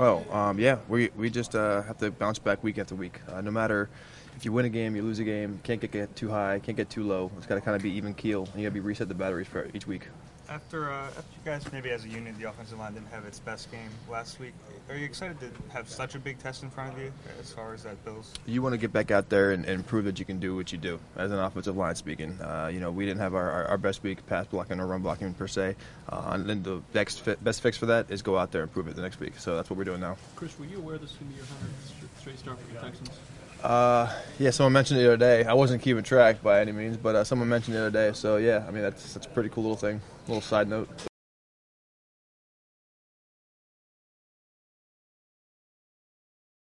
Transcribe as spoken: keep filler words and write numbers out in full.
Oh, um, yeah, we we just uh, have to bounce back week after week. Uh, no matter if you win a game, you lose a game, can't get, get too high, can't get too low. It's got to kind of be even keel, and you got to be reset the batteries for each week. After, uh, after you guys maybe as a unit, the offensive line didn't have its best game last week. Are you excited to have such a big test in front of you as far as that Bills? You want to get back out there and, and prove that you can do what you do as an offensive line speaking. Uh, you know, we didn't have our, our, our best week pass blocking or run blocking per se. Uh, and then the next fit, best fix for that is go out there and prove it the next week. So that's what we're doing now. Chris, were you aware this was going to be your hundredth straight start for the Texans? Uh, yeah, someone mentioned it the other day. I wasn't keeping track by any means, but uh, someone mentioned it the other day. So yeah, I mean that's that's a pretty cool little thing, little side note.